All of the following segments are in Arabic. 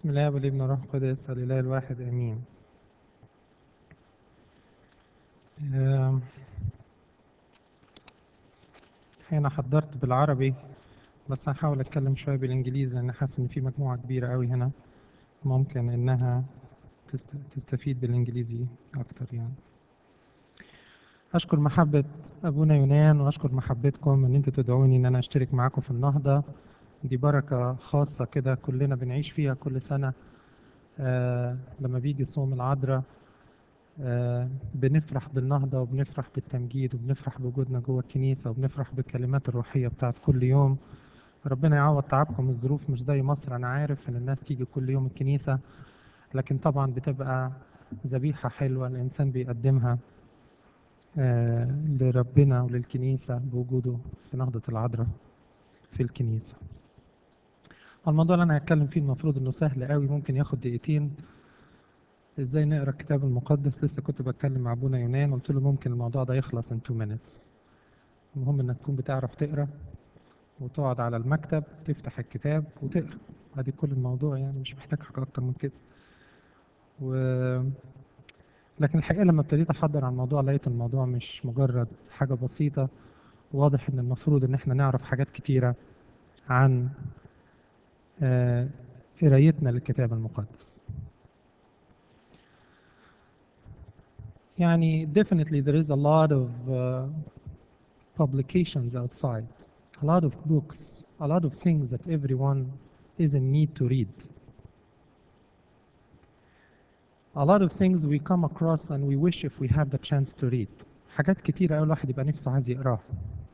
بسم الله والابن والروح القدس الإله الواحد آمين. آم، أنا حضرت بالعربي بس هحاول أتكلم شوية بالإنجليزي لأن حاسس إن في مجموعة كبيرة أوي هنا ممكن إنها تستفيد بالإنجليزي أكتر يعني. أشكر محبة أبونا يونان وأشكر محبتكم إن أنتوا تدعوني إن أنا أشترك معاكم في النهضة. دي بركة خاصة كده كلنا بنعيش فيها كل سنة. لما بيجي صوم العذراء بنفرح بالنهضة وبنفرح بالتمجيد وبنفرح بوجودنا جوه الكنيسة وبنفرح بالكلمات الروحية بتاعت كل يوم. ربنا يعوض تعبكم. الظروف مش زي مصر، أنا عارف إن الناس تيجي كل يوم الكنيسة، لكن طبعا بتبقى ذبيحة حلوة الإنسان بيقدمها لربنا وللكنيسة بوجوده في نهضة العذراء في الكنيسة. الموضوع اللي أنا هتكلم فيه المفروض إنه سهل قوي، ممكن ياخد دقيقتين. ازاي نقرا الكتاب المقدس؟ لسه كنت بتكلم مع ابونا يونان قلت له ممكن الموضوع ده يخلص in 2 minutes. المهم انك تكون بتعرف تقرا وتقعد على المكتب تفتح الكتاب وتقرا، ادي كل الموضوع يعني، مش محتاج حاجه اكتر من كده. و... لكن الحقيقه لما ابتديت احضر عن الموضوع لقيت الموضوع مش مجرد حاجه بسيطه، واضح ان المفروض ان احنا نعرف حاجات كتيره عن آه، قرايتنا للكتاب المقدس. يعني definitely there is a lot of publications outside, a lot of books, a lot of things that everyone is in need to read. A lot of things we come across and we wish if we have the chance to read. حاجات كتيرة أوي الواحد يبقى نفسه عايز يقراها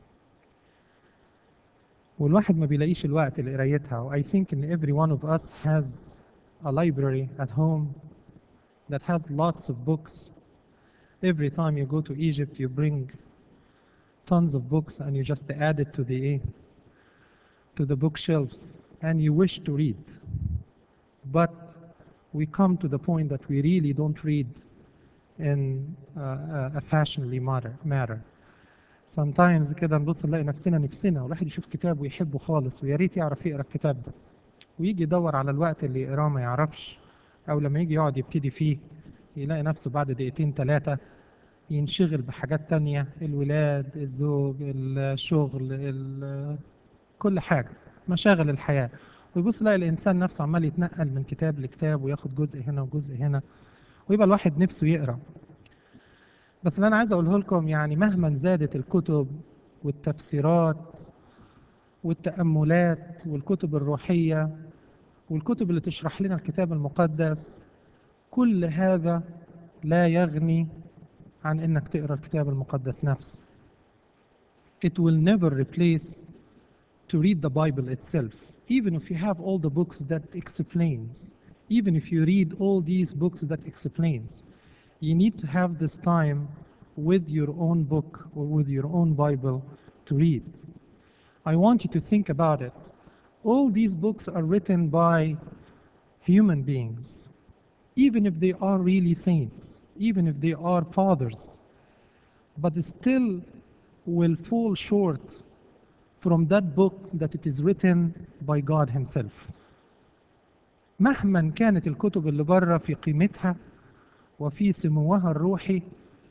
والواحد ما بيلاقيش الوقت لقرايتها. I think in every one of us has a library at home that has lots of books. Every time you go to Egypt you bring tons of books and you just add it to the bookshelves and you wish to read. But we come to the point that we really don't read in a fashionably matter. Sometimes كده نبص نلاقي نفسنا والواحد يشوف كتاب ويحبه خالص ويا ريت يعرف يقرا الكتاب ده، ويجي يدور على الوقت اللي يقراه ما يعرفش، او لما يجي يقعد يبتدي فيه يلاقي نفسه بعد دقيقتين ثلاثة ينشغل بحاجات تانية، الولاد، الزوج، الشغل، كل حاجة، مشاغل الحياة. ويبص يلاقي الإنسان نفسه عمال يتنقل من كتاب لكتاب وياخد جزء هنا وجزء هنا، ويبقى الواحد نفسه يقرأ. بس اللي أنا عايز أقوله لكم يعني مهما زادت الكتب والتفسيرات والتأملات والكتب الروحية والكتب اللي تشرح لنا الكتاب المقدس، كل هذا لا يغني عن إنك تقرأ الكتاب المقدس نفسه. It will never replace to read the Bible itself. Even if you have all the books that explains, even if you read all these books that explains, you need to have this time with your own book or with your own Bible to read. I want you to think about it. All these books are written by human beings, even if they are really saints, even if they are fathers, but still will fall short from that book that it is written by God himself. مهما كانت الكتب اللي بره في قيمتها وفي سموها الروحي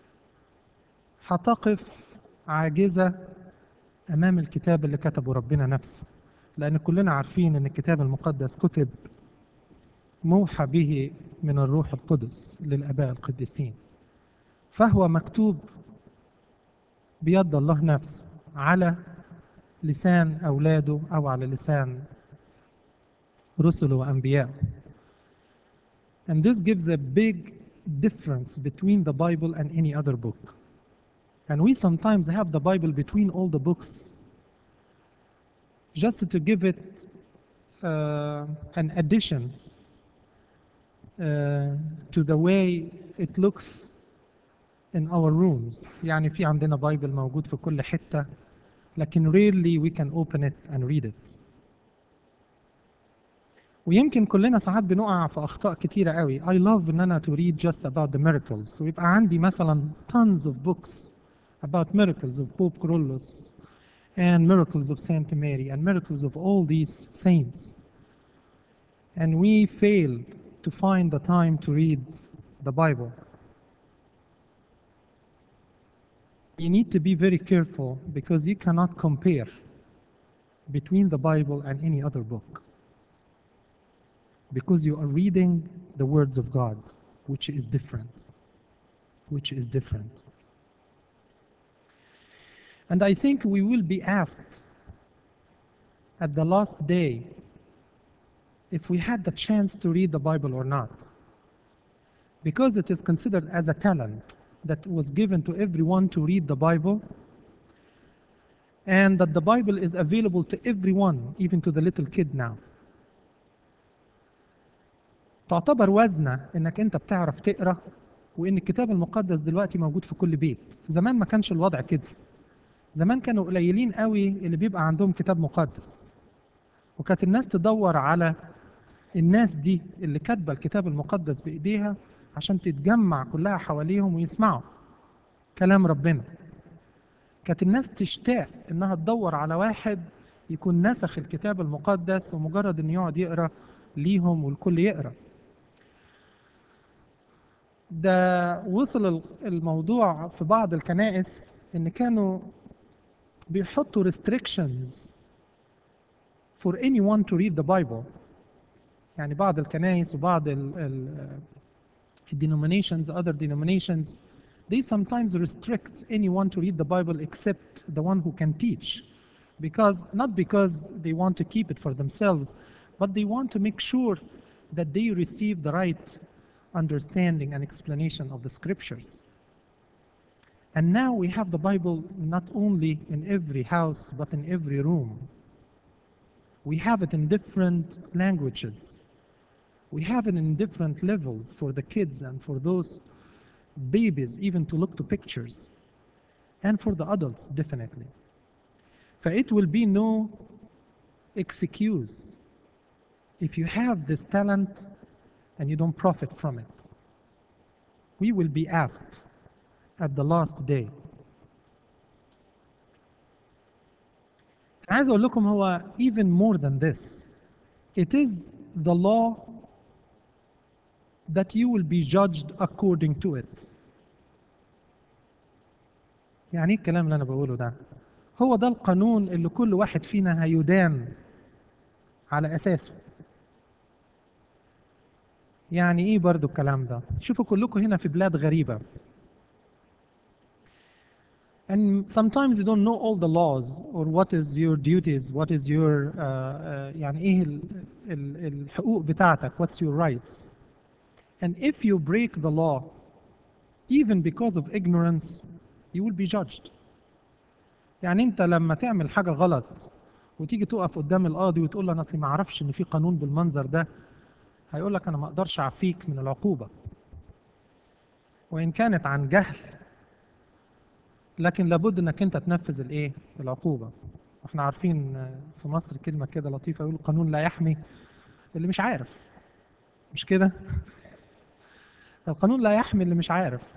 هتقف عاجزة أمام الكتاب اللي كتبه ربنا نفسه، لأن كلنا عارفين أن الكتاب المقدس كتب موحى به من الروح القدس للآباء القديسين، فهو مكتوب بيد الله نفسه على لسان أولاده أو على لسان رسله وأنبيائه. And this gives a big difference between the Bible and any other book. And we sometimes have the Bible between all the books just to give it an addition to the way it looks in our rooms. يعني في عندنا بايبل موجود في كل حتة لكن rarely we can open it and read it. ويمكن كلنا ساعات بنقع في أخطاء كتيرة قوي. I love إن أنا to read just about the miracles، ويبقى عندي مثلا tons of books about miracles of Pope Kyrillos and miracles of Saint Mary and miracles of all these saints. and we fail to find the time to read the Bible. You need to be very careful because you cannot compare between the Bible and any other book, because you are reading the words of God, which is different, which is different. And I think we will be asked at the last day if we had the chance to read the Bible or not, because it is considered as a talent that was given to everyone to read the Bible, and that the Bible is available to everyone, even to the little kid now. تعتبر وزنة انك انت بتعرف تقرا، وان الكتاب المقدس دلوقتي موجود في كل بيت. زمان ما كانش الوضع كده. زمان كانوا قليلين قوي اللي بيبقى عندهم كتاب مقدس، وكانت الناس تدور على الناس دي اللي كاتبه الكتاب المقدس بايديها عشان تتجمع كلها حواليهم ويسمعوا كلام ربنا. كانت الناس تشتاق انها تدور على واحد يكون نسخ الكتاب المقدس، ومجرد انه يقعد يقرا ليهم والكل يقرا. ده وصل الموضوع في بعض الكنائس ان كانوا بيحطوا restrictions for anyone to read the Bible. يعني بعض الكنائس وبعض denominations, other denominations, they sometimes restrict anyone to read the Bible except the one who can teach, because not because they want to keep it for themselves, but they want to make sure that they receive the right understanding and explanation of the scriptures. And now we have the Bible not only in every house, but in every room. We have it in different languages. We have it in different levels for the kids and for those babies, even to look to pictures, and for the adults, definitely. It will be no excuse if you have this talent and you don't profit from it. We will be asked at the last day. عايز أقول لكم هو even more than this. It is the law that you will be judged according to it. يعني ايه الكلام اللي انا بقوله ده؟ هو ده القانون اللي كل واحد فينا هيدان على اساسه. يعني ايه برضو الكلام ده؟ شوفوا كلكم هنا في بلاد غريبة. And sometimes you don't know all the laws or what is your duties, what is your يعني ايه الحقوق بتاعتك, what's your rights. And if you break the law, even because of ignorance, you will be judged. يعني انت لما تعمل حاجة غلط وتيجي تقف قدام القاضي وتقول له انا اصلي ما اعرفش ان في قانون بالمنظر ده، هيقول لك انا ما اقدرش اعفيك من العقوبة وان كانت عن جهل، لكن لابد انك انت تنفذ الايه؟ العقوبة. احنا عارفين في مصر كلمة كده لطيفة يقول القانون لا يحمي اللي مش عارف. مش كده؟ القانون لا يحمي اللي مش عارف.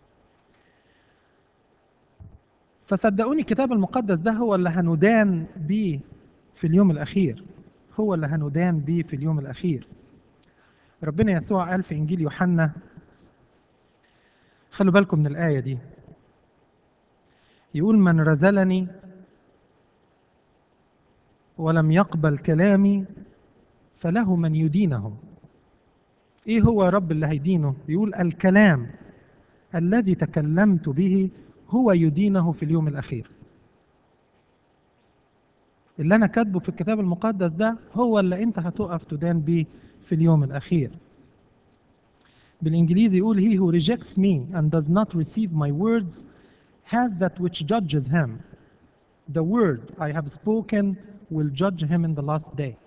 فصدقوني الكتاب المقدس ده هو اللي هندان بيه في اليوم الأخير. هو اللي هندان بيه في اليوم الأخير. ربنا يسوع قال في إنجيل يوحنا، خلوا بالكم من الآية دي، يقول من رزلني ولم يقبل كلامي فله من يدينه. إيه هو يا رب اللي هيدينه؟ يقول الكلام الذي تكلمت به هو يدينه في اليوم الأخير. اللي أنا كاتبه في الكتاب المقدس ده هو اللي أنت هتقف تدان بيه في اليوم الأخير. بالإنجليزي يقول he who rejects me and does not receive my words has that which judges him. The word I have spoken will judge him in the last day.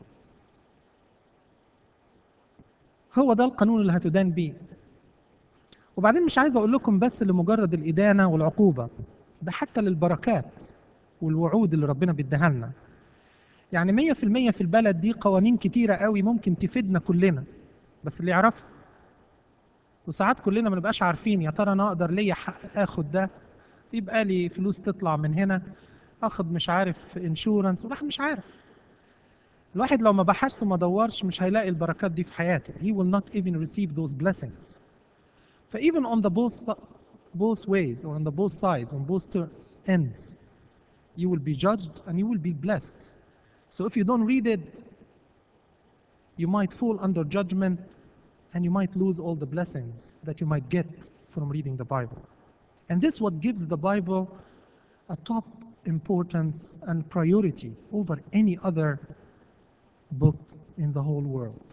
هو ده القانون اللي هتدان بيه. وبعدين مش عايز أقول لكم بس لمجرد الإدانة والعقوبة، ده حتى للبركات والوعود اللي ربنا بيديها لنا. يعني 100% في البلد دي قوانين كتيرة قوي ممكن تفيدنا كلنا، بس اللي يعرفها. وساعات كلنا ما نبقاش عارفين يا ترى انا اقدر ليا حق اخد ده، يبقى لي فلوس تطلع من هنا، اخد مش عارف انشورنس، والواحد مش عارف. الواحد لو ما بحثش وما دورش مش هيلاقي البركات دي في حياته. He will not even receive those blessings. ف even on the both ways or on the both sides, on both ends, you will be judged and you will be blessed. So if you don't read it, you might fall under judgment and you might lose all the blessings that you might get from reading the Bible. And this what gives the Bible a top importance and priority over any other book in the whole world.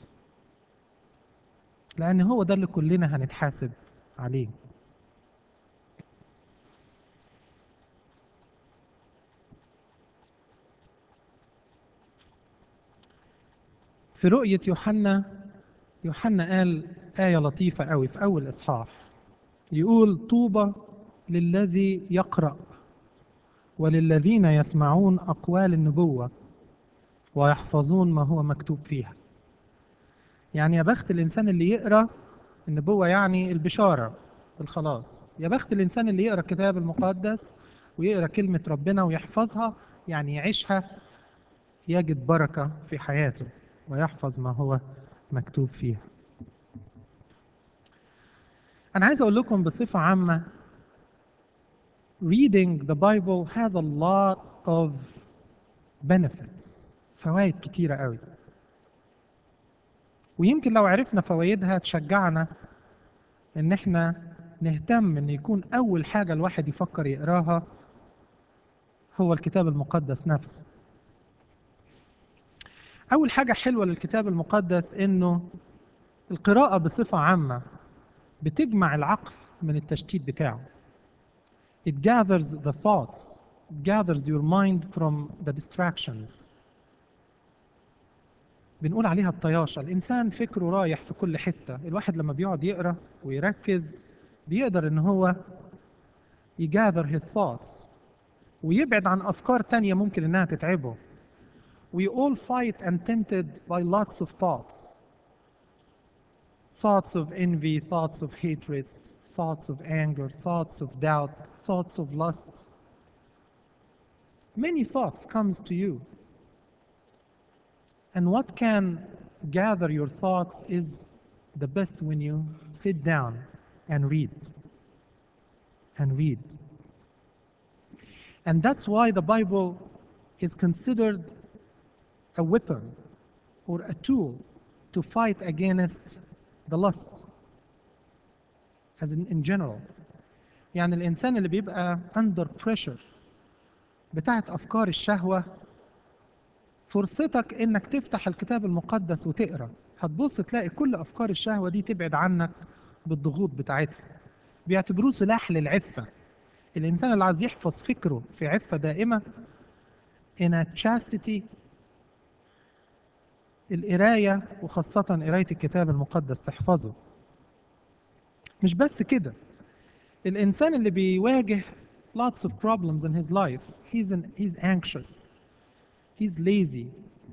لأن هو ده اللي كلنا هنتحاسب عليه. في رؤية يوحنا قال آية لطيفة قوي في أول إصحاح، يقول: طوبى للذي يقرأ وللذين يسمعون أقوال النبوة ويحفظون ما هو مكتوب فيها. يعني يا بخت الإنسان اللي يقرأ النبوة، يعني البشارة الخلاص. يا بخت الإنسان اللي يقرأ الكتاب المقدس ويقرأ كلمة ربنا ويحفظها، يعني يعيشها، يجد بركة في حياته ويحفظ ما هو مكتوب فيها. أنا عايز أقول لكم بصفة عامة، reading the Bible has a lot of benefits، فوائد كتيرة قوي. ويمكن لو عرفنا فوائدها تشجعنا إن إحنا نهتم إن يكون أول حاجة الواحد يفكر يقراها هو الكتاب المقدس نفسه. أول حاجة حلوة للكتاب المقدس إنه القراءة بصفة عامة بتجمع العقل من التشتيت بتاعه. It gathers the thoughts, it gathers your mind from the distractions. بنقول عليها الطياشة. الإنسان فكره رايح في كل حتة. الواحد لما بيقعد يقرأ ويركز بيقدر إن هو يgather his thoughts ويبعد عن أفكار تانية ممكن إنها تتعبه. We all fight and tempted by lots of thoughts. Thoughts of envy, thoughts of hatred, thoughts of anger, thoughts of doubt, thoughts of lust. Many thoughts comes to you. And what can gather your thoughts is the best when you sit down and read. And read. And that's why the Bible is considered a weapon or a tool to fight against the lust as in general. يعني الإنسان اللي بيبقى under pressure بتاعت أفكار الشهوة، فرصتك إنك تفتح الكتاب المقدس وتقرأ، هتبص تلاقي كل أفكار الشهوة دي تبعد عنك بالضغوط بتاعتها. بيعتبروه سلاح للعفة. الإنسان اللي عايز يحفظ فكره في عفة دائمة in a chastity، القراية وخاصة قراية الكتاب المقدس تحفظه. مش بس كده، الإنسان اللي بيواجه lots of problems in his life, he's anxious, he's lazy,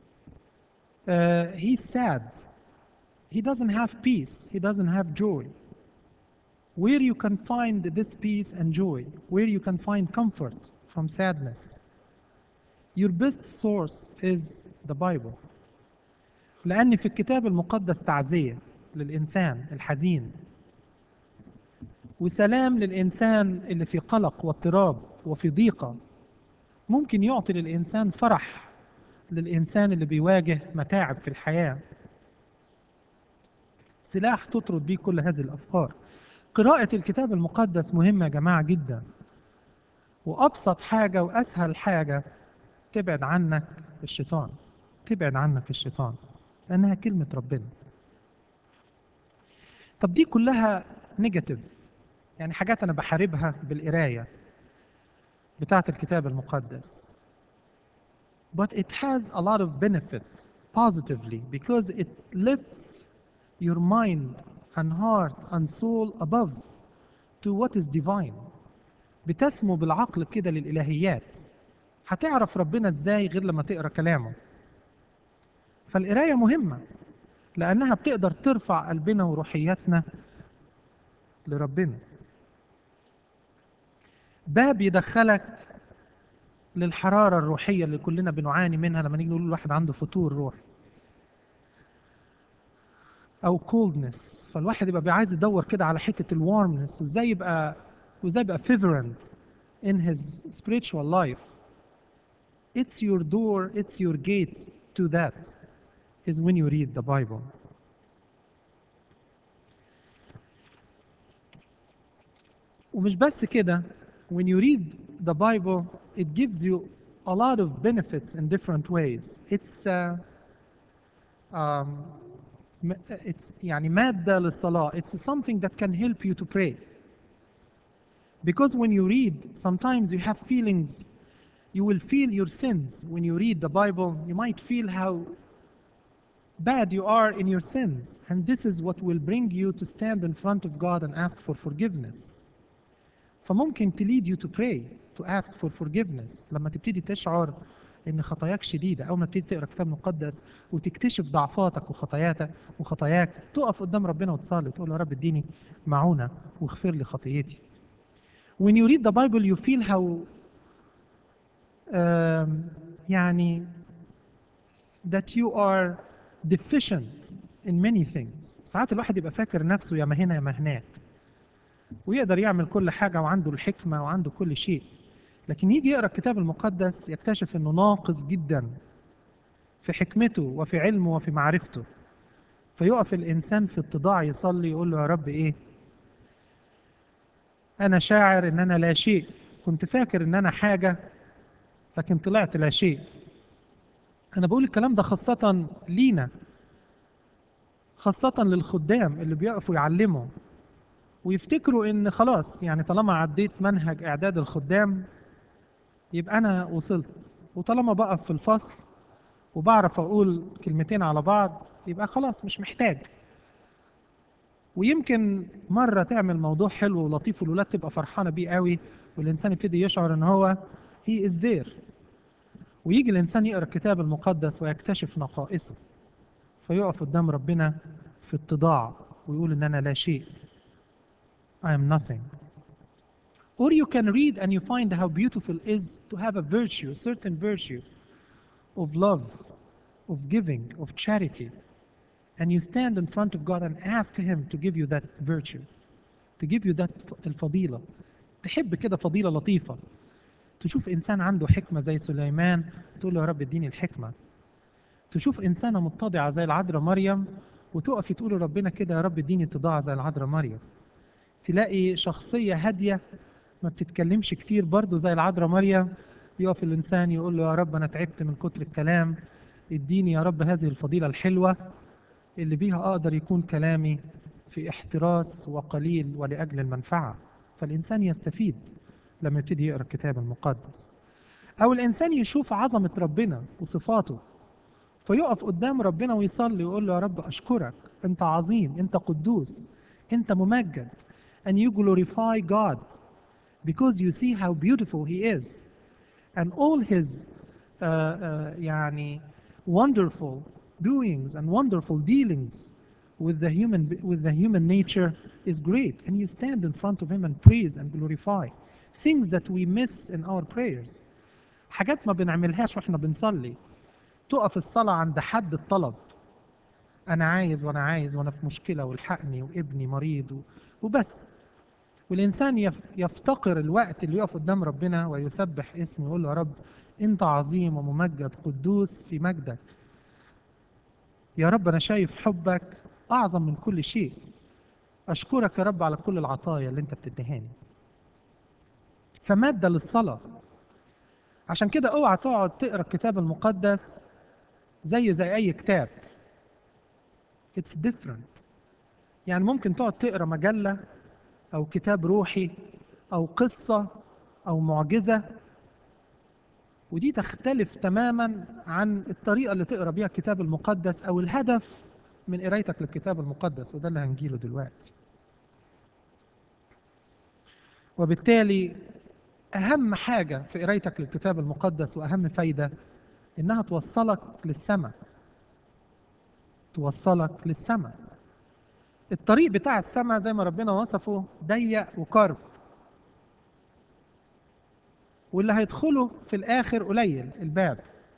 he's sad, he doesn't have peace, he doesn't have joy. Where you can find this peace and joy, where you can find comfort from sadness, your best source is the Bible. لأن في الكتاب المقدس تعزية للإنسان الحزين، وسلام للإنسان اللي في قلق واضطراب وفي ضيقة. ممكن يعطي للإنسان فرح للإنسان اللي بيواجه متاعب في الحياة. سلاح تطرد بيه كل هذه الأفكار. قراءة الكتاب المقدس مهمة يا جماعة جدا، وأبسط حاجة وأسهل حاجة تبعد عنك الشيطان، تبعد عنك الشيطان، لأنها كلمة ربنا. طب دي كلها نيجاتيف، يعني حاجات أنا بحاربها بالقراية بتاعة الكتاب المقدس. But it has a lot of benefit positively because it lifts your mind and heart and soul above to what is divine. بتسمو بالعقل كده للإلهيات. هتعرف ربنا ازاي غير لما تقرأ كلامه. فالقراية مهمة لأنها بتقدر ترفع قلبنا وروحياتنا لربنا. باب يدخلك للحرارة الروحية اللي كلنا بنعاني منها لما نيجي نقول الواحد عنده فتور روحي أو coldness. فالواحد يبقى عايز يدور كده على حتة الwarmness وازاي يبقى vibrant in his spiritual life. It's your door, it's your gate to that is when you read the Bible. ومش بس كده, when you read the Bible it gives you a lot of benefits in different ways. Um, it's يعني مادة للصلاة. It's something that can help you to pray. Because when you read, sometimes you have feelings. You will feel your sins. When you read the Bible, you might feel how bad you are in your sins. And this is what will bring you to stand in front of God and ask for forgiveness. فممكن to lead you to pray, to ask for forgiveness. لما تبتدي تشعر ان خطاياك شديده، اول ما تبتدي تقرا الكتاب المقدس وتكتشف ضعفاتك وخطاياك، تقف قدام ربنا وتصلي وتقول له يا رب اديني معونه واغفر لي خطيتي. When you read the Bible you feel how يعني that you are deficient in many things. ساعات الواحد يبقى فاكر نفسه يا ما هنا يا ما هناك، ويقدر يعمل كل حاجة وعنده الحكمة وعنده كل شيء، لكن يجي يقرأ الكتاب المقدس يكتشف أنه ناقص جدا في حكمته وفي علمه وفي معرفته. فيقف الإنسان في اتضاع يصلي يقول له يا رب إيه، أنا شاعر أن أنا لا شيء، كنت فاكر أن أنا حاجة لكن طلعت لا شيء. أنا بقول الكلام ده خاصة لينا، خاصة للخدام اللي بيقفوا يعلموا ويفتكروا ان خلاص يعني طالما عديت منهج اعداد الخدام يبقى انا وصلت، وطالما بقف في الفصل وبعرف اقول كلمتين على بعض يبقى خلاص مش محتاج. ويمكن مرة تعمل موضوع حلو ولطيف والولاد تبقى فرحانة بيه قوي، والإنسان يبتدي يشعر إن هو he is there، ويجي الإنسان يقرأ الكتاب المقدس ويكتشف نقائصه، فيقف قدام ربنا في اتضاع ويقول إن أنا لا شيء. I am nothing. Or you can read and you find how beautiful it is to have a virtue, a certain virtue of love, of giving, of charity. And you stand in front of God and ask Him to give you that virtue, to give you that الفضيلة. تحب كده فضيلة لطيفة، تشوف إنسان عنده حكمة زي سليمان تقول له يا رب اديني الحكمة. تشوف إنسانة متضعة زي العذراء مريم وتقف تقول لربنا كده يا رب اديني اتضاع زي العذراء مريم. تلاقي شخصية هادية ما بتتكلمش كتير برضو زي العذراء مريم، يقف الإنسان يقول له يا رب أنا تعبت من كتر الكلام، اديني يا رب هذه الفضيلة الحلوة اللي بيها أقدر يكون كلامي في احتراس وقليل ولأجل المنفعة. فالإنسان يستفيد لما يبتدي يقرأ الكتاب المقدس. أو الإنسان يشوف عظمة ربنا وصفاته فيقف قدام ربنا ويصلي ويقول له يا رب أشكرك، أنت عظيم، أنت قدوس، أنت ممجد. And you glorify God because you see how beautiful He is and all His يعني wonderful doings and wonderful dealings with the human nature is great. And you stand in front of Him and praise and glorify things that we miss in our prayers. حاجات ما بنعملهاش واحنا بنصلي. تقف الصلاة عند حد الطلب، أنا عايز وأنا في مشكلة والحقني وابني مريض وبس. والإنسان يفتقر الوقت اللي يقف قدام ربنا ويسبح اسمه ويقول له يا رب أنت عظيم وممجد قدوس في مجدك، يا رب أنا شايف حبك أعظم من كل شيء، أشكرك يا رب على كل العطايا اللي أنت بتديهاني. فمادة للصلاة. عشان كده اوعى تقعد تقرا الكتاب المقدس زي أي كتاب. It's different. يعني ممكن تقعد تقرا مجلة أو كتاب روحي أو قصة أو معجزة، ودي تختلف تماما عن الطريقة اللي تقرأ بيها الكتاب المقدس أو الهدف من قرايتك للكتاب المقدس، وده اللي هنجيله دلوقتي. وبالتالي أهم حاجة في قرايتك للكتاب المقدس وأهم فايدة إنها توصلك للسماء، توصلك للسماء. الطريق بتاع السماء زي ما ربنا وصفه ضيق وكرب، واللي هيدخله في الآخر قليل الباب.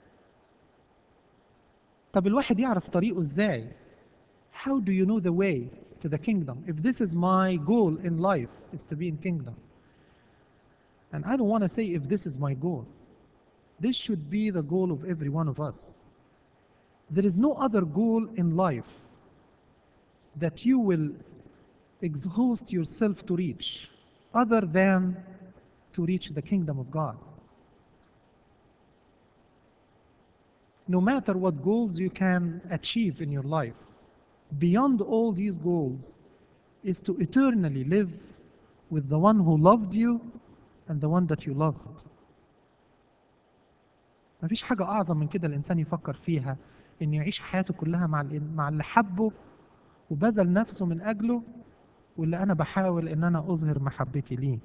طب الواحد يعرف طريقه ازاي؟ How do you know the way to the kingdom if this is my goal in life is to be in kingdom? And I don't want to say if this is my goal. This should be the goal of every one of us. There is no other goal in life that you will exhaust yourself to reach other than to reach the kingdom of God. No matter what goals you can achieve in your life, beyond all these goals is to eternally live with the one who loved you and the one that you loved. مفيش حاجة أعظم من كده الإنسان يفكر فيها، إن يعيش حياته كلها مع اللي حبه وبذل نفسه من أجله، واللي أنا بحاول إن أنا أظهر محبتي ليه.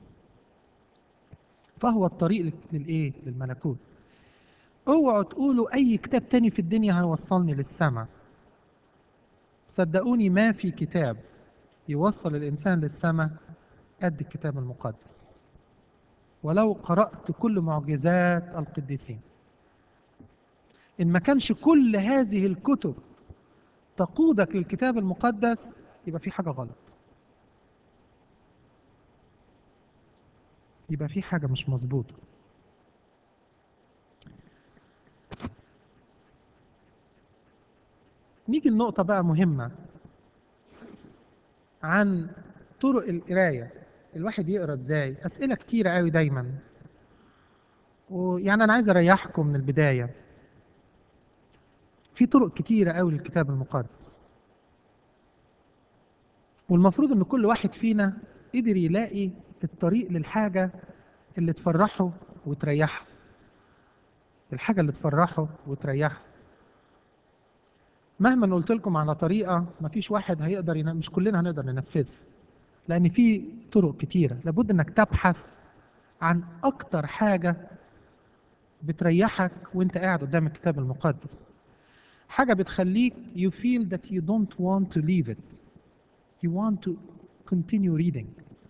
فهو الطريق للإيه؟ للملكوت. اوعوا تقولوا أي كتاب تاني في الدنيا هيوصلني للسماء. صدقوني ما في كتاب يوصل الإنسان للسماء قد الكتاب المقدس، ولو قرأت كل معجزات القديسين. إن ما كانش كل هذه الكتب تقودك للكتاب المقدس يبقى في حاجة غلط، يبقى في حاجة مش مظبوطة. نيجي لنقطة بقى مهمة عن طرق القراية. الواحد يقرأ ازاي؟ أسئلة كتيرة قوي دايما، ويعني أنا عايز أريحكم من البداية. في طرق كتيرة قوي للكتاب المقدس، والمفروض إن كل واحد فينا قدر يلاقي الطريق للحاجة اللي تفرحه وتريحه، الحاجة اللي تفرحه وتريحه. مهما قلت لكم على طريقة مفيش واحد هيقدر مش كلنا هنقدر ننفذها، لأن في طرق كتيرة. لابد إنك تبحث عن أكتر حاجة بتريحك وإنت قاعد قدام الكتاب المقدس، حاجة بتخليك you feel that you don't want to leave it, you want to continue reading.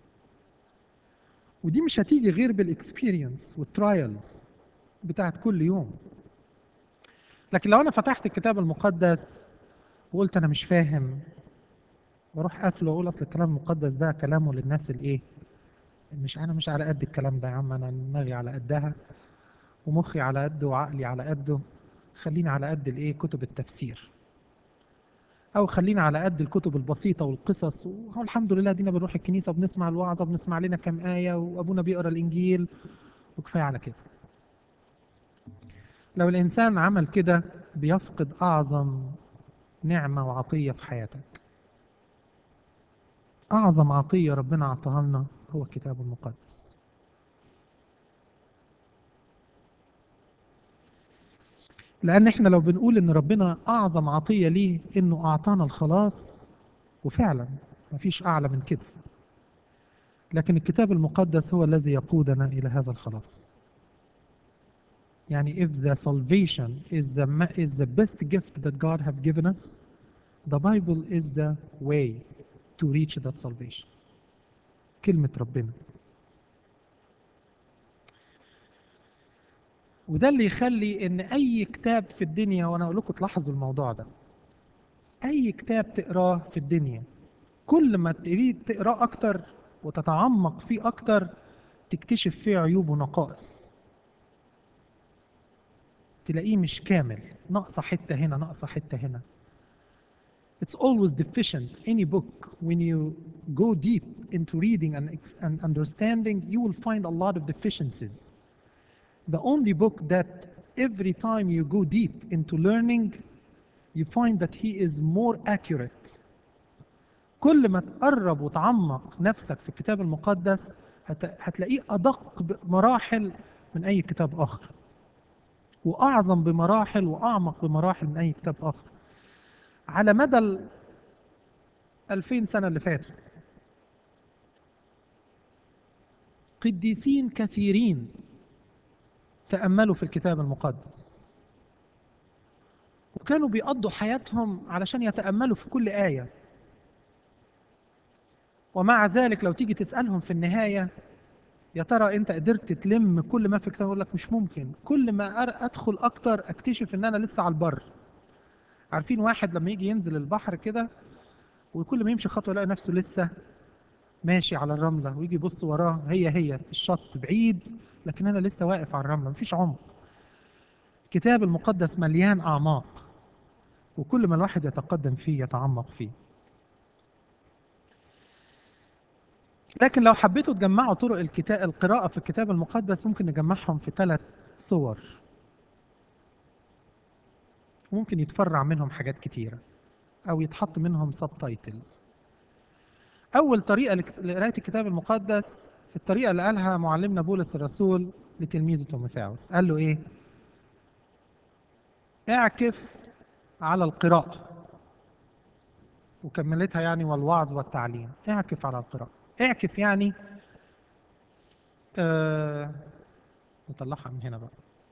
ودي مش هتيجي غير بالاكسبيرينس والترايلز بتاعت كل يوم. لكن لو أنا فتحت الكتاب المقدس وقلت أنا مش فاهم، واروح قافله واقول اصل الكلام المقدس ده كلامه للناس الايه، انا مش على قد الكلام ده يا عم، انا دماغي على قدها ومخي على قده وعقلي على قده، خليني على قد الايه، كتب التفسير، او خليني على قد الكتب البسيطه والقصص، وهو الحمد لله دينا بنروح الكنيسه وبنسمع الوعظه وبنسمع لنا كام ايه وابونا بيقرا الانجيل وكفايه على كده. لو الانسان عمل كده بيفقد اعظم نعمه وعطيه في حياتك. اعظم عطيه ربنا عطاها لنا هو الكتاب المقدس. لأن احنا لو بنقول إن ربنا أعظم عطية ليه إنه أعطانا الخلاص، وفعلا مفيش أعلى من كده، لكن الكتاب المقدس هو الذي يقودنا إلى هذا الخلاص. يعني if the salvation is the best gift that God have given us, the Bible is the way to reach that salvation. كلمة ربنا. وده اللي يخلي إن أي كتاب في الدنيا، وأنا أقول لكم تلاحظوا الموضوع ده، أي كتاب تقراه في الدنيا كل ما تريد تقراه أكتر وتتعمق فيه أكتر تكتشف فيه عيوب ونقائص، تلاقيه مش كامل، ناقصة حتة هنا ناقصة حتة هنا. It's always deficient. Any book, when you go deep into reading and understanding, you will find a lot of deficiencies. The only book that every time you go deep into learning, you find that he is more accurate. كل ما تقرب وتعمق نفسك في الكتاب المقدس هتلاقيه أدق بمراحل من أي كتاب آخر، وأعظم بمراحل وأعمق بمراحل من أي كتاب آخر. على مدى 2000 سنة اللي فاتوا قديسين كثيرين تأملوا في الكتاب المقدس، وكانوا بيقضوا حياتهم علشان يتأملوا في كل آية، ومع ذلك لو تيجي تسألهم في النهاية يا ترى انت قدرت تلم كل ما في الكتاب؟ اقول لك مش ممكن. كل ما ادخل اكتر اكتشف ان انا لسه على البر. عارفين واحد لما يجي ينزل البحر كده وكل ما يمشي خطوه يلاقي نفسه لسه ماشي على الرمله، ويجي يبص وراه هي الشط بعيد، لكن انا لسه واقف على الرمله، مفيش عمق. الكتاب المقدس مليان اعماق، وكل ما الواحد يتقدم فيه يتعمق فيه. لكن لو حبيتوا تجمعوا طرق القراءة في الكتاب المقدس، ممكن نجمعهم في 3 صور، ممكن يتفرع منهم حاجات كتيرة أو يتحط منهم سب تايتلز. أول طريقة لقراية الكتاب المقدس الطريقة اللي قالها معلمنا بولس الرسول لتلميذه تيموثاوس. قال له إيه؟ اعكف على القراءة، وكملتها يعني والوعظ والتعليم. اعكف على القراءة. اعكف يعني نطلعها من هنا بقى.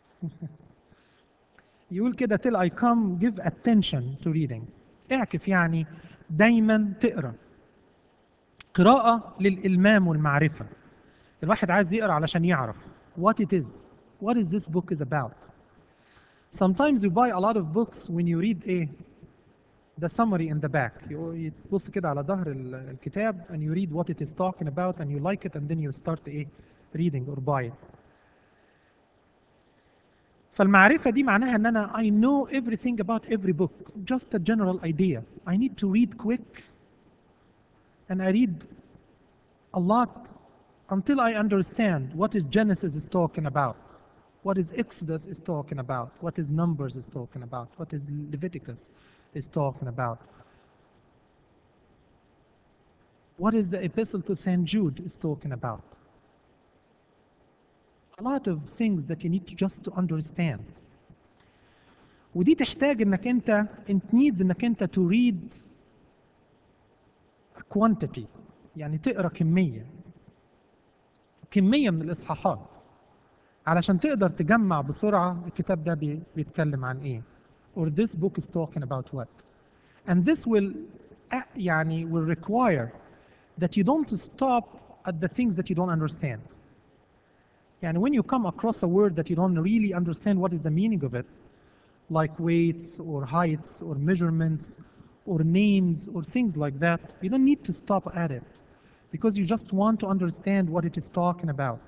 يقول كده till I come give attention to reading. اعكف يعني دايما تقرا. قراءة للإلمام والمعرفة. الواحد عايز يقرا علشان يعرف what it is, what is this book is about. Sometimes you buy a lot of books when you read the summary in the back. تبص كده على ظهر الكتاب and you read what it is talking about and you like it and then you start reading or buy it. فالمعرفة دي معناها ان انا I know everything about every book, just a general idea. I need to read quick and I read a lot until I understand what is Genesis is talking about, what is Exodus is talking about, what is Numbers is talking about, what is Leviticus is talking about, what is the Epistle to St. Jude is talking about. A lot of things that you need to just to understand. ودي تحتاج انك انت it needs انك انت to read quantity، يعني تقرا كمية من الإصحاحات علشان تقدر تجمع بسرعة الكتاب ده بيتكلم عن إيه، or this book is talking about what. And this will يعني will require that you don't stop at the things that you don't understand. يعني when you come across a word that you don't really understand what is the meaning of it, like weights or heights or measurements or names or things like that, you don't need to stop at it because you just want to understand what it is talking about.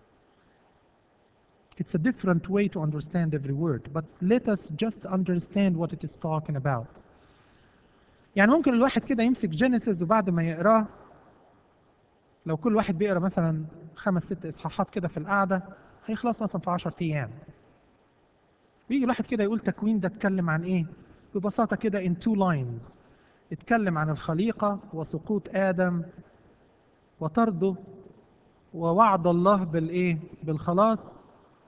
It's a different way to understand every word, but let us just understand what it is talking about. يعني ممكن الواحد كده يمسك جينيسيس وبعد ما يقراه، لو كل واحد بيقرا مثلا 5 6 إصحاحات كده في القعدة، هيخلص مثلا في 10 أيام. ويجي الواحد كده يقول تكوين ده اتكلم عن إيه؟ ببساطة كده in 2 lines. اتكلم عن الخليقة وسقوط آدم وطرده ووعد الله بالخلاص،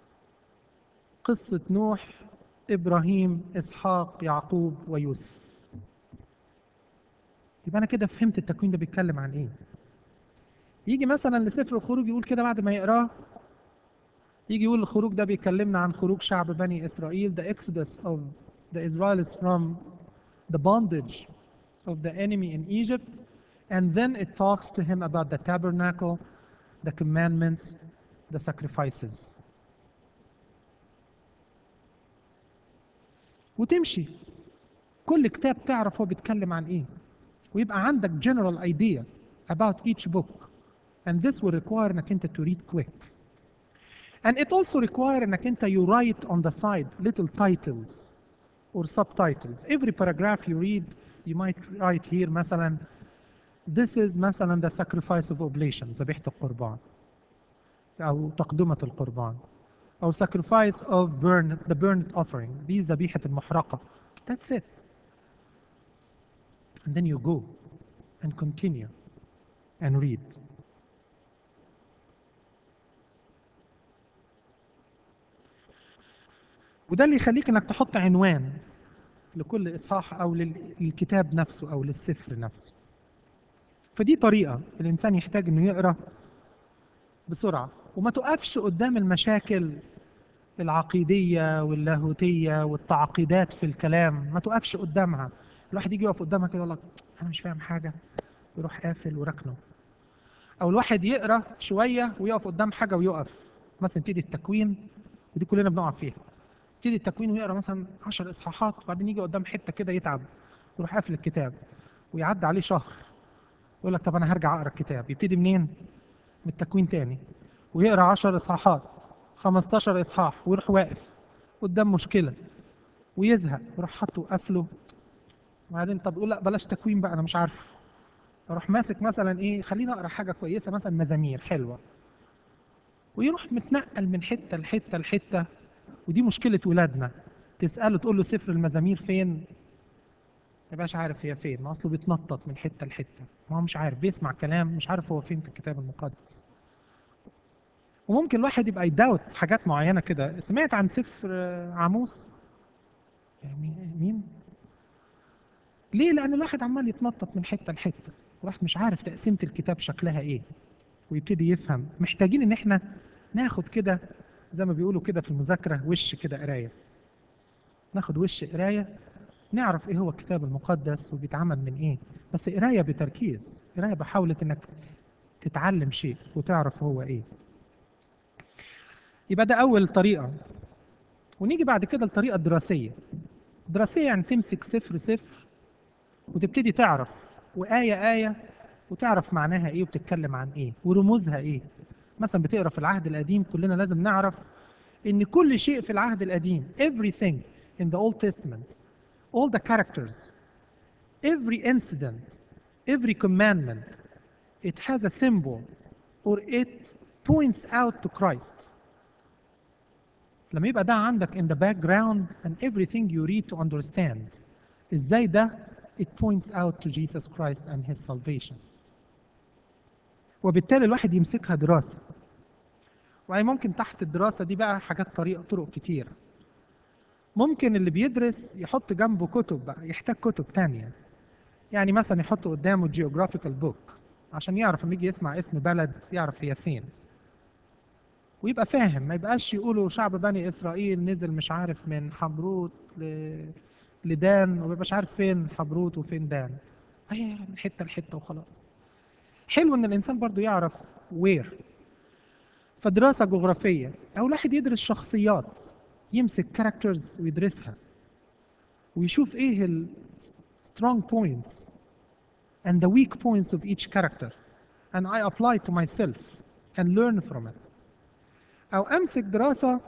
قصة نوح، إبراهيم، إسحاق، يعقوب، ويوسف. يبقى أنا كده فهمت التكوين ده بيتكلم عن إيه. يجي مثلا لسفر الخروج يقول كده بعد ما يقراه، يجي يقول الخروج ده بيكلمنا عن خروج شعب بني إسرائيل, the exodus of the Israelis from the bondage of the enemy in Egypt, and then it talks to him about the tabernacle, the commandments, the sacrifices. وتمشي كل كتاب تعرف هو بيتكلم عن ايه، ويبقى عندك general idea about each book, and this will require انك انت to read quick, and it also require انك انت you write on the side little titles or subtitles. Every paragraph you read you might write here مثلا this is مثلا the sacrifice of oblation، ذبيحة القربان أو تقدمة القربان، أو sacrifice of the burnt offering، دي ذبيحة المحرقة. That's it. And then you go and continue and read. وده اللي يخليك انك تحط عنوان لكل اصحاح او للكتاب نفسه او للسفر نفسه. فدي طريقة الانسان يحتاج انه يقرا بسرعة، وما تقفش قدام المشاكل العقيدية واللاهوتية والتعقيدات في الكلام، ما تقفش قدامها. الواحد يجي يقف قدامها كده يقول لك انا مش فاهم حاجة، يروح قافل وركنه. او الواحد يقرا شويه ويقف قدام حاجه ويقف، مثلا يبتدي التكوين، ودي كلنا بنقع فيها، يبتدي التكوين ويقرا مثلا 10 اصحاحات، وبعدين يجي قدام حته كده يتعب، يروح قافل الكتاب، ويعدي عليه شهر، يقول لك طب انا هرجع اقرا الكتاب، يبتدي منين؟ من التكوين تاني، ويقرا 10 اصحاحات، 15 اصحاح، ويروح واقف قدام مشكله ويزهق، يروح حاطه وقافله، وبعدين طب يقول لا بلاش تكوين بقى انا مش عارف، اروح ماسك مثلا ايه، خليني اقرا حاجه كويسه مثلا مزامير حلوه، ويروح متنقل من حته لحته لحته. ودي مشكله ولادنا، تساله تقول له سفر المزامير فين، ما يبقاش عارف هي فين، ما اصله بيتنطط من حته لحته، ما هو مش عارف، بيسمع كلام مش عارف هو فين في الكتاب المقدس. وممكن الواحد يبقى يداوت حاجات معينه كده. سمعت عن سفر عاموس؟ مين؟ ليه؟ لان الواحد عمال يتنطط من حته لحته، الواحد مش عارف تقسيمه الكتاب شكلها ايه، ويبتدي يفهم. محتاجين ان احنا ناخد كده زي ما بيقولوا كده في المذاكره وش كده قرايه، ناخد وش قرايه، نعرف ايه هو الكتاب المقدس وبيتعمل من ايه، بس قرايه بتركيز، قرايه بحاولة انك تتعلم شيء وتعرف هو ايه. يبقى ده اول طريقه. ونيجي بعد كده الطريقه الدراسيه. الدراسيه يعني تمسك سفر سفر وتبتدي تعرف، وآية آية، وتعرف معناها ايه وبتتكلم عن ايه ورموزها ايه. مثلا بتقرا في العهد القديم، كلنا لازم نعرف ان كل شيء في العهد القديم everything in the Old Testament, all the characters, every incident, every commandment, it has a symbol or it points out to Christ. لما يبقى ده عندك in the background and everything you read to understand، ازاي ده it points out to Jesus Christ and his salvation. وبالتالي الواحد يمسكها دراسة. وهي ممكن تحت الدراسة دي بقى حاجات طرق كتير. ممكن اللي بيدرس يحط جنبه كتب بقى، يحتاج كتب تانية. يعني مثلا يحط قدامه جيوغرافيكال بوك عشان يعرف لما يجي يسمع اسم بلد يعرف هي فين، ويبقى فاهم، ما يبقاش يقولوا شعب بني إسرائيل نزل مش عارف من حبروت لدان، وما يبقاش عارف فين حبروت وفين دان، هي من حتة لحتة وخلاص. حلو ان الانسان برضو يعرف وير. فدراسة جغرافية، او الواحد يدرس شخصيات، يمسك كاركترز ويدرسها ويشوف ايه ال strong points and the weak points of each character and I apply to myself and learn from it. او امسك دراسة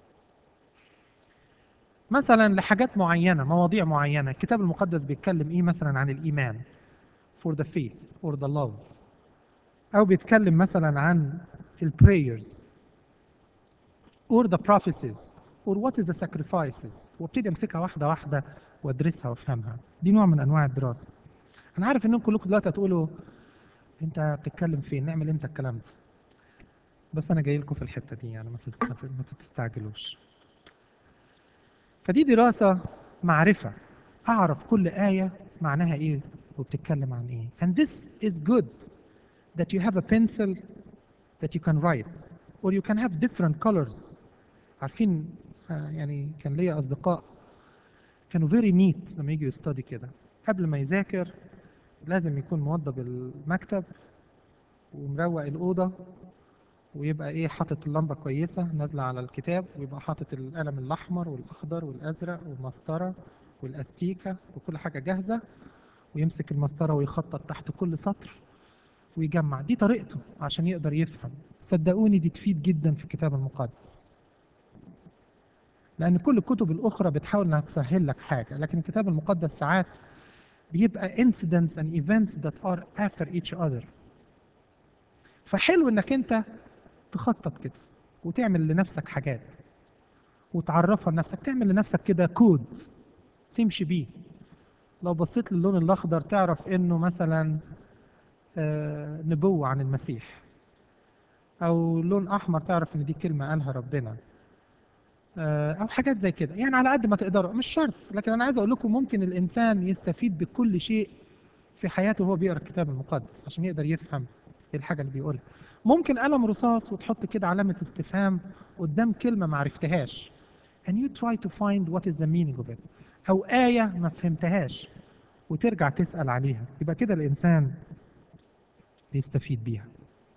مثلا لحاجات معينة، مواضيع معينة، الكتاب المقدس بيتكلم ايه مثلا عن الايمان for the faith or the love، او بيتكلم مثلا عن البرايرز or the prophecies or what is the sacrifices، وابتدي امسكها واحده واحده وادرسها وافهمها. دي نوع من انواع الدراسه. انا عارف انكم كلكم دلوقتي هتقولوا انت بتتكلم فين، نعمل امتى الكلام ده؟ بس انا جاي لكم في الحته دي يعني ما تستعجلوش. فدي دراسه معرفه، اعرف كل ايه معناها ايه وبتتكلم عن ايه. and this is good that you have a pencil that you can write or you can have different colors. عارفين يعني كان ليا اصدقاء كانوا فيري نيت لما يجوا يستادي كده، قبل ما يذاكر لازم يكون موضب المكتب ومروق الأوضة، ويبقى ايه حاطط اللمبة كويسة نازلة على الكتاب، ويبقى حاطط القلم الأحمر والأخضر والأزرق والمسطرة والأستيكة وكل حاجة جاهزة، ويمسك المسطرة ويخطط تحت كل سطر ويجمع. دي طريقته عشان يقدر يفهم. صدقوني دي تفيد جدا في الكتاب المقدس، لأن كل الكتب الأخرى بتحاول إنها تسهل لك حاجة، لكن الكتاب المقدس ساعات بيبقى incidents and events that are after each other. فحلو إنك أنت تخطط كده وتعمل لنفسك حاجات وتعرفها لنفسك، تعمل لنفسك كده كود تمشي بيه. لو بصيت للون الأخضر تعرف إنه مثلا نبوة عن المسيح، أو لون أحمر تعرف إن دي كلمة قالها ربنا، او حاجات زي كده. يعني على قد ما تقدروا، مش شرط، لكن انا عايز اقول لكم ممكن الانسان يستفيد بكل شيء في حياته وهو بيقرا الكتاب المقدس عشان يقدر يفهم الحاجه اللي بيقولها. ممكن قلم رصاص وتحط كده علامه استفهام قدام كلمه ما عرفتهاش and you try to find what is the meaning of it، او ايه ما فهمتهاش وترجع تسال عليها، يبقى كده الانسان بيستفيد بيها.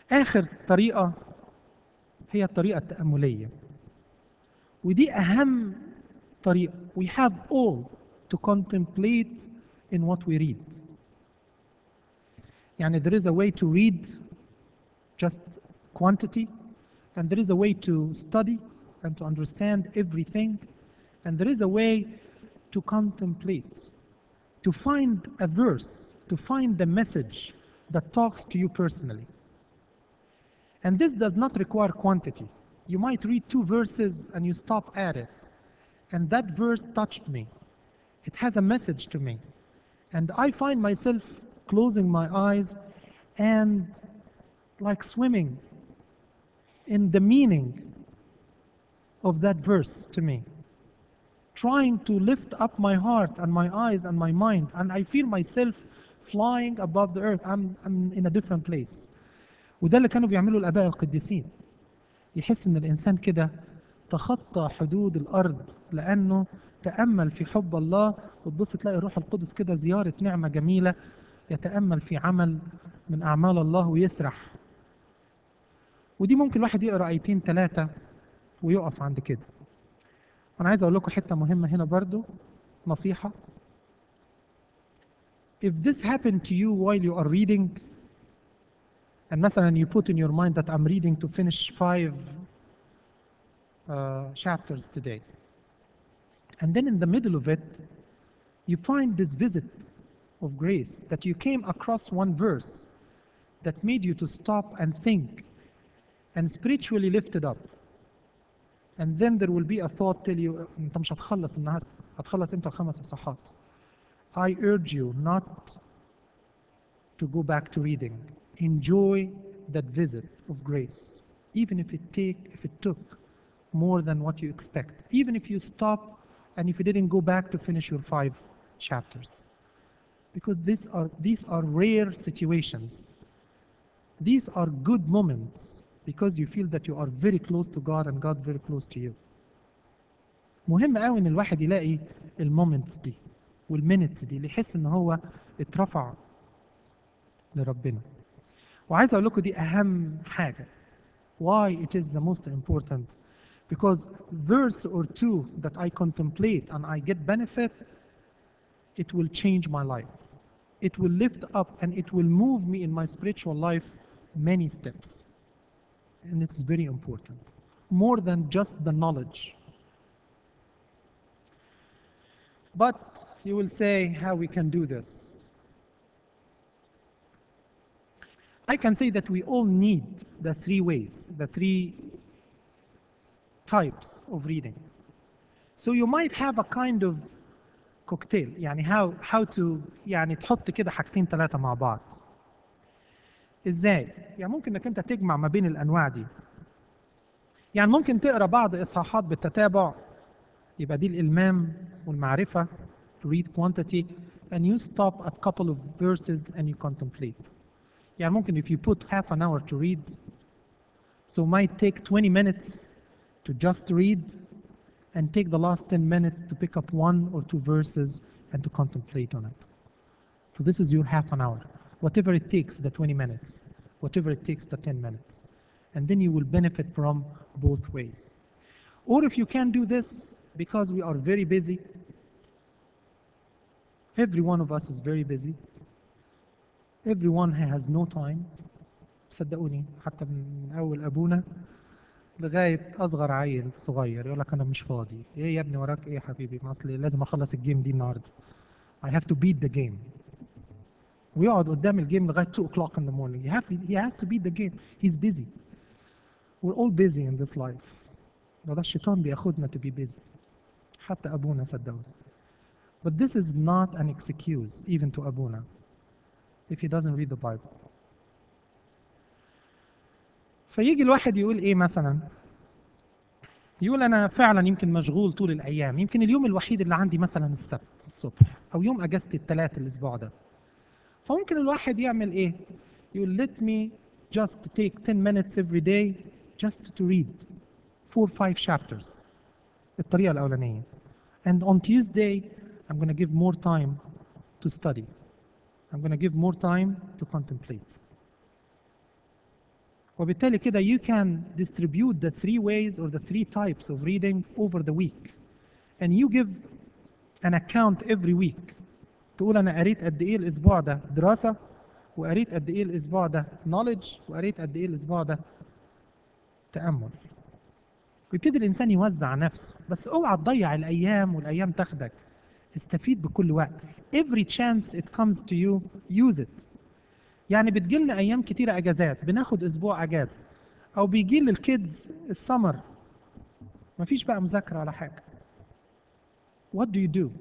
آخر طريقة هي الطريقة التأملية، ودي أهم طريقة. We have all to contemplate in what we read. يعني there is a way to read just quantity, and there is a way to study and to understand everything, and there is a way to contemplate, to find a verse, to find the message that talks to you personally. And this does not require quantity. You might read 2 verses and you stop at it, and that verse touched me. It has a message to me. And I find myself closing my eyes and like swimming in the meaning of that verse to me, trying to lift up my heart and my eyes and my mind, and I feel myself flying above the earth. I'm in a different place. وده اللي كانوا بيعملوا الآباء القديسين. يحس إن الإنسان كده تخطى حدود الأرض لأنه تأمل في حب الله، وتبص تلاقي الروح القدس كده زيارة نعمة جميلة، يتأمل في عمل من أعمال الله ويسرح. ودي ممكن الواحد يقرأ آيتين 3 ويقف عند كده. أنا عايز أقول لكم حتة مهمة هنا برضو، نصيحة. If this happened to you while you are reading, and مثلا you put in your mind that I'm reading to finish 5 chapters today, and then in the middle of it you find this visit of grace, that you came across one verse that made you to stop and think and spiritually lifted up, and then there will be a thought tell you انت مش هتخلص النهارده، هتخلص امتى ال5 اصحاحات. I urge you not to go back to reading. Enjoy that visit of grace, even if it took more than what you expect, even if you stop and if you didn't go back to finish your 5 chapters, because these are rare situations. These are good moments because you feel that you are very close to God and God very close to you. مهم قوي ان الواحد يلاقي المومنتس دي والمينتس دي اللي يحس ان هو اترفع لربنا. وعايز اقول لكم دي اهم حاجه. Why it is the most important? Because verse or 2 that I contemplate and I get benefit, it will change my life. It will lift up and it will move me in my spiritual life many steps. And it's very important, more than just the knowledge. But you will say how we can do this. I can say that we all need the 3 ways, the 3 types of reading. So you might have a kind of cocktail، يعني how to يعني تحط كده حاجتين 3 مع بعض. ازاي؟ يعني ممكن انك انت تجمع ما بين الانواع دي. يعني ممكن تقرا بعض اصحاحات بالتتابع، يبقى دي الالمام والمعرفه، to read quantity, and you stop at couple of verses and you contemplate. يعني ممكن if you put half an hour to read, so might take 20 minutes to just read and take the last 10 minutes to pick up 1 or 2 verses and to contemplate on it. So this is your half an hour. Whatever it takes, the 20 minutes, whatever it takes, the 10 minutes. And then you will benefit from both ways. Or if you can't do this because we are very busy, every one of us is very busy, everyone has no time. صدقوني حتى من أول أبونا لغاية أصغر عيل صغير يقول لك أنا مش فاضي. إيه يا ابني وراك إيه يا حبيبي؟ ما أصلي لازم أخلص الجيم دي النهاردة. I have to beat the game. ويقعد قدام الجيم لغاية 2 o'clock in the morning. He has to beat the game. He's busy. We're all busy in this life. وده الشيطان بياخدنا to be busy. حتى أبونا صدقوني. But this is not an excuse even to أبونا if he doesn't read the Bible. فيجي الواحد يقول إيه مثلا؟ يقول أنا فعلا يمكن مشغول طول الأيام، يمكن اليوم الوحيد اللي عندي مثلا السبت الصبح أو يوم أجازتي الثلاث الأسبوع ده. فممكن الواحد يعمل إيه؟ يقول let me just take 10 minutes every day just to read 4 or 5 chapters. الطريقة الأولانية. And on Tuesday I'm going to give more time to study. I'm going to give more time to contemplate. وبالتالي كده you can distribute the three ways or the three types of reading over the week and you give an account every week. تقول أنا قريت قد إيه الأسبوع ده دراسة، وقريت قد إيه الأسبوع ده knowledge، وقريت قد إيه الأسبوع ده تأمل. ويبتدي الإنسان يوزع نفسه، بس اوعى تضيع الأيام والأيام تاخدك. استفيد بكل وقت. Every chance it comes to you use it. يعني بتجيلنا أيام كتيرة أجازات، بناخد أسبوع أجازة، أو بيجي للكيدز السمر مفيش بقى مذاكرة ولا حاجة. What do you do?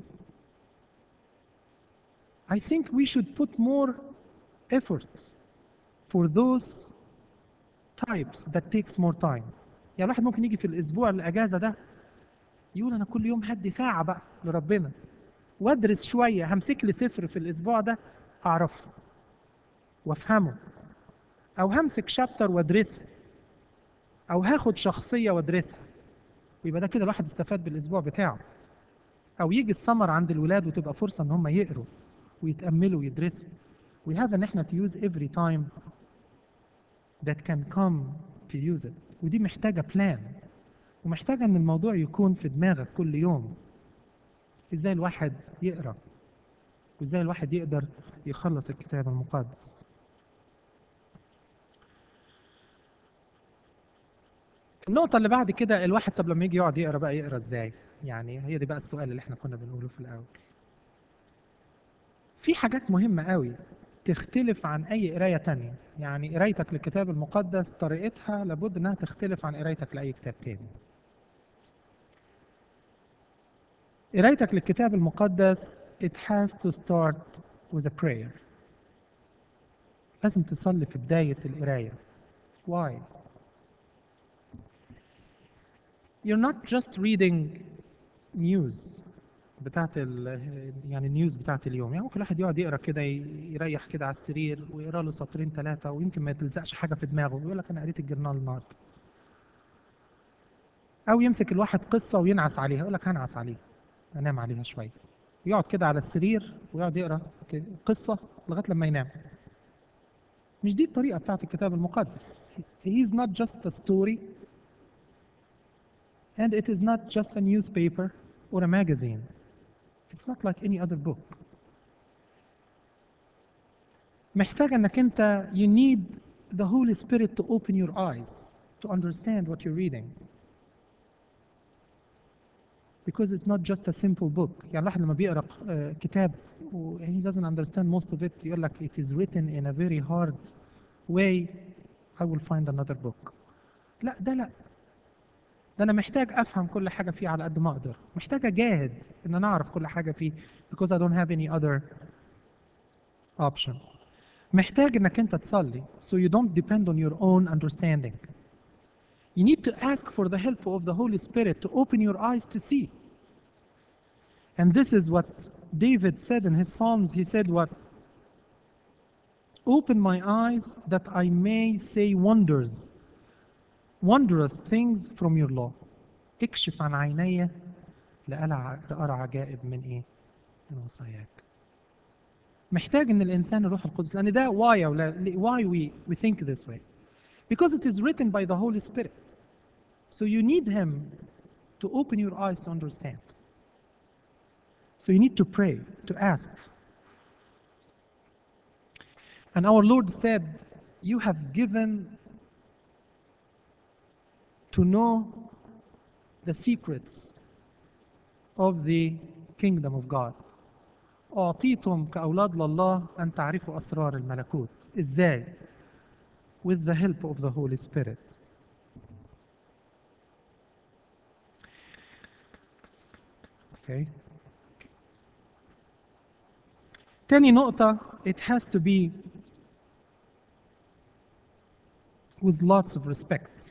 I think we should put more effort for those types that takes more time. يعني الواحد ممكن يجي في الأسبوع الأجازة ده يقول أنا كل يوم هدي ساعة بقى لربنا وأدرس شوية، همسك لي سفر في الأسبوع ده أعرفه وأفهمه، أو همسك شابتر وأدرسه، أو هاخد شخصية وأدرسها، ويبقى ده كده الواحد استفاد بالأسبوع بتاعه. أو يجي السمر عند الولاد وتبقى فرصة إن هم يقروا ويتأملوا ويدرسوا. وهذا إن إحنا to use every time that can come to use it. ودي محتاجة بلان، ومحتاجة إن الموضوع يكون في دماغك كل يوم. إزاي الواحد يقرأ، وإزاي الواحد يقدر يخلص الكتاب المقدس. النقطة اللي بعد كده، الواحد طب لما يجي يقعد يقرأ بقى يقرأ إزاي؟ يعني هي دي بقى السؤال اللي إحنا كنا بنقوله في الأول. في حاجات مهمة قوي تختلف عن أي قراية تانية. يعني قرايتك للكتاب المقدس طريقتها لابد إنها تختلف عن قرايتك لأي كتاب تاني. قرايتك للكتاب المقدس it has to start with a prayer. لازم تصلي في بداية القراية. Why? You're not just reading news بتاعت يعني النيوز بتاعت اليوم. يعني ممكن الواحد يقعد يقرا كده يريح كده على السرير ويقرا له سطرين ثلاثة ويمكن ما تلزقش حاجة في دماغه ويقول لك أنا قريت الجورنال النهارده. أو يمسك الواحد قصة وينعس عليها، يقول لك هنعس عليها أنام عليها شوية، يقعد كده على السرير ويقعد يقرا قصة لغاية لما ينام. مش دي الطريقة بتاعت الكتاب المقدس. He is not just a story and it is not just a newspaper or a magazine. It's not like any other book. محتاج انك انت you need the Holy Spirit to open your eyes to understand what you're reading. Because it's not just a simple book. يعني الواحد لما بيقرا كتاب and he doesn't understand most of it يقول لك it is written in a very hard way, I will find another book. لا ده لا، ده انا محتاج افهم كل حاجه فيه على قد ما اقدر، محتاج اجاهد ان انا اعرف كل حاجه فيه because I don't have any other option. محتاج انك انت تصلي so you don't depend on your own understanding. You need to ask for the help of the Holy Spirit to open your eyes to see. And this is what David said in his Psalms. He said what? Open my eyes that I may say wondrous things from your law. اكشف عن عيني لأرى عجائب من ايه؟ من وصاياك. محتاج ان الانسان الروح القدس، لان ده why we think this way. Because it is written by the Holy Spirit. So you need him to open your eyes to understand. So you need to pray, to ask. And our Lord said, you have given to know the secrets of the kingdom of God. أعطيتم كأولاد لله أن تعرفوا أسرار الملكوت. إزاي؟ With the help of the Holy Spirit. Okay. تاني نقطة, it has to be with lots of respect.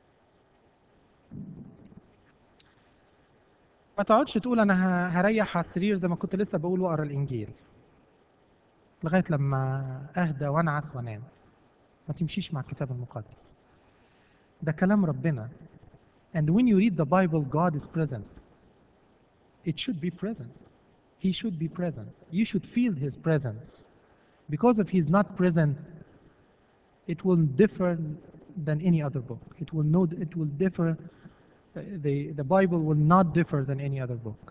ما تقعدش تقول أنا هريح على السرير زي ما كنت لسه بقول وأقرأ الإنجيل لغاية لما أهدى وأنعس وأنام. ما تمشيش مع الكتاب المقدس. ده كلام ربنا. And when you read the Bible, God is present. It should be present. He should be present. You should feel His presence. Because if He's not present, it will differ than any other book. It will differ. The Bible will not differ than any other book.